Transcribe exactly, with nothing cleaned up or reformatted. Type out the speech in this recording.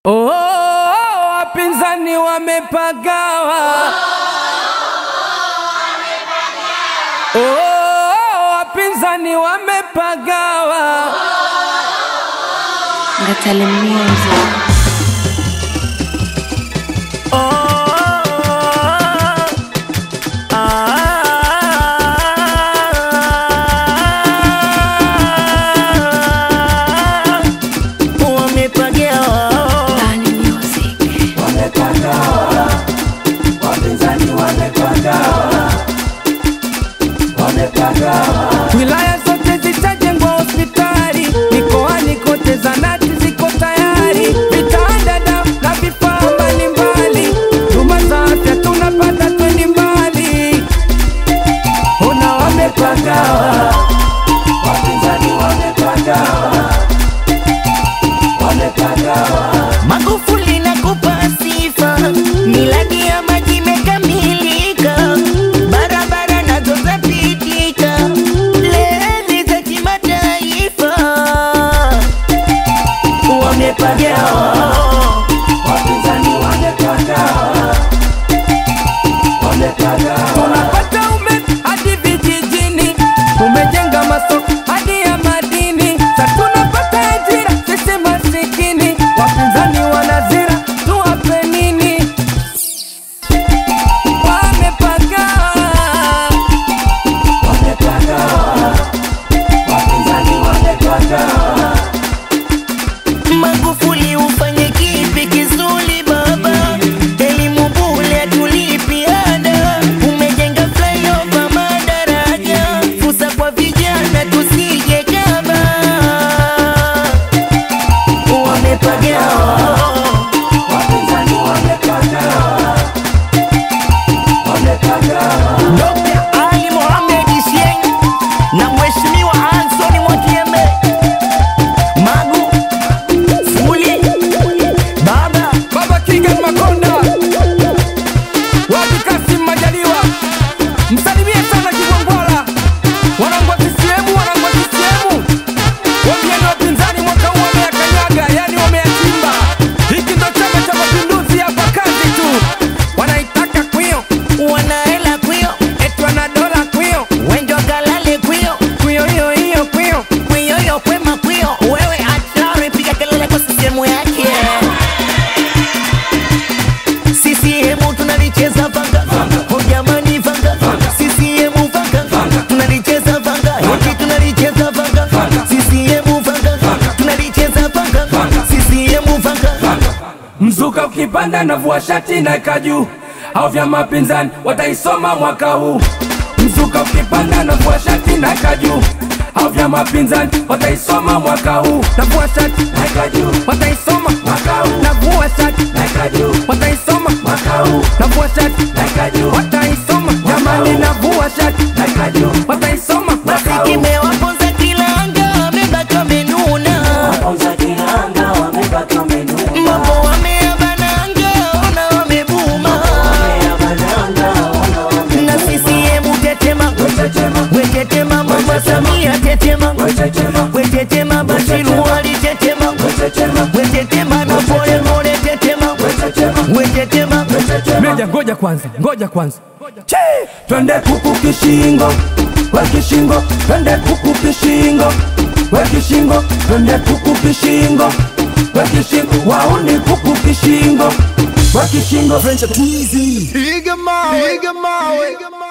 Oh, wapinzani wamepagawa. Oh, wapinzani wamepagawa. Ngatale Music. Wilaya zote zitajengwa hospitali, mikoani kote zahanati ziko tayari, vitanda na vifaa mbalimbali, huduma za afya tunapata twendi mbali. Ona wamepagawa, wapinzani wamepagawa, wamepagawa. Magufuli nakupa sifa, miladi ya maji imekamilika, barabara nazo zapitika, reli za kimataifa. Wamepagawa, Wapinzani wamepagawa, wamepagawa. Tunapata umeme hadi vijijini, umejenga masoko hadi ya madini, sasa tunapata ajira sisi masikini. Wapinzani wanazira tuwape nini? Wamepagawa, wamepagawa. Wapinzani wamepagawa. Magufuli ufanye kipi kizuri baba, elimu bure tulipi ada, umejenga flyover madaraja, fursa kwa vijana tusije kaba. Wamepagawa, Wapinzani wamepagawa, wamepagawa. Dokta Ali Mohamed Shein na Mheshimiwa Anthony Mwakyembe, Magu Fuli baba Baba Kigan Makonda, Wadi Kassim Majaliwa, msalimie sana Kigwangwala, wanangu wa C C M, wanangu wa C C M. Wambieni wapinzani mwaka huu wameyakanyaga, yani wameyachimba. Hiki ndo Chama cha Mapinduzi, hapa kazi tu. Wanaitaka kwio, wanahela kwio, eti wana dola kwio, wendo kalale kwio, kwio hiyo hiyo kwio. kwio yo kwema kwio, wewe hatari piga kelele kwa sisemu yake. C C M tunalicheza vanga, oh jamani vanga, C C M vanga, tunalicheza vanga, yote tunalicheza vanga, C C M vanga, tunalicheza vanga, C C M vanga. Mzuka ukipanda na vua shati na kaju, au vya mapinzani wataisoma mwaka huu. Mzuka ukipanda na vua shati na kaju, au vya mapinzani wataisoma mwaka huu. Na vua shati na kaju, wataisoma mwaka huu. Na vua shati na kaju, wataisoma mwaka huu. Na vua shati na kaju, wataisoma jamani. Na vua shati na kaju, wataisoma mwaka huu. Kimewaponza kilanga, wamebaki wamenuna, mambo wameyabananga, ona wamebuma. Na C C M tetema, wetetema, Mama Samia tetema, wetetema, Bashiru Ali tetema, wetetema, na pole pole tetema, wetetema. Meja, ngoja kwanza, ngoja kwanza. Che! Twende kuku kishingo, we kishingo, twende kuku kishingo, we kishingo, twende kuku kishingo, we kishingo, wauni kuku kishingo, we kishingo. French twizy. Iga mawe, iga mawe.